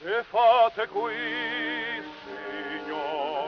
che fate qui, signor?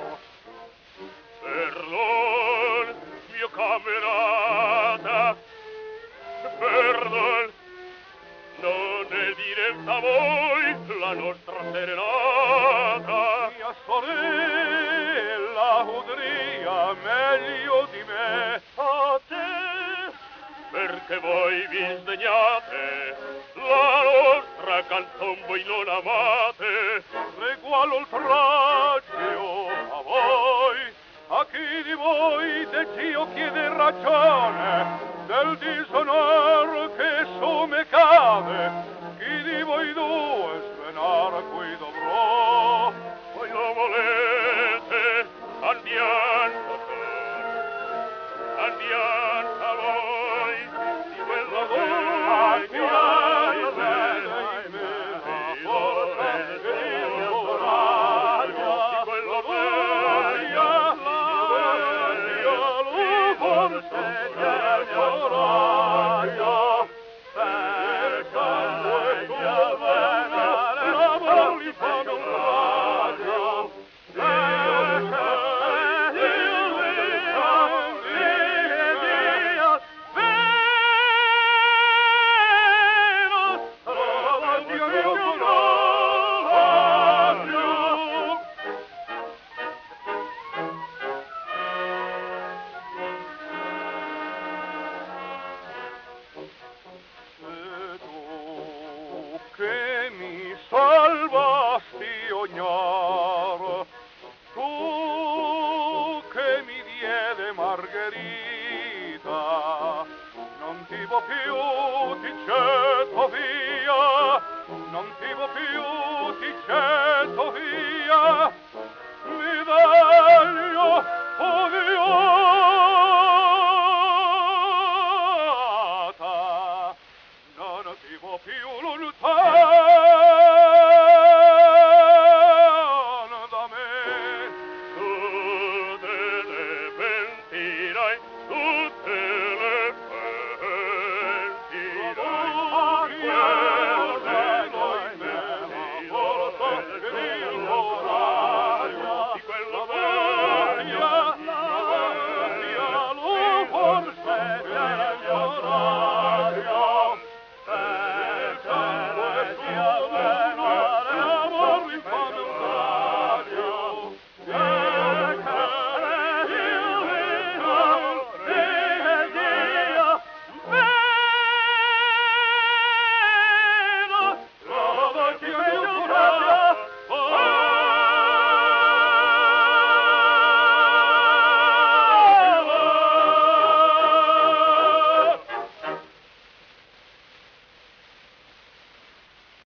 Perdon, mio camerata, perdon, non è diretta a voi la nostra serenata. Mia sorella udria meglio di me a te, perché voi vi sdegnate la nostra canzon, voi non amate. Regualo oltraggio a voi, a chi di voi del Dio chiede ragione del disonor che su me cade. Chi di voi due svenar qui dovrò? Voi lo volete, andiamo, andiamo a voi, di quella che mi salvasti ognar, tu che mi diede Margherita, non ti vo più, ti getto via, non ti vo più, ti getto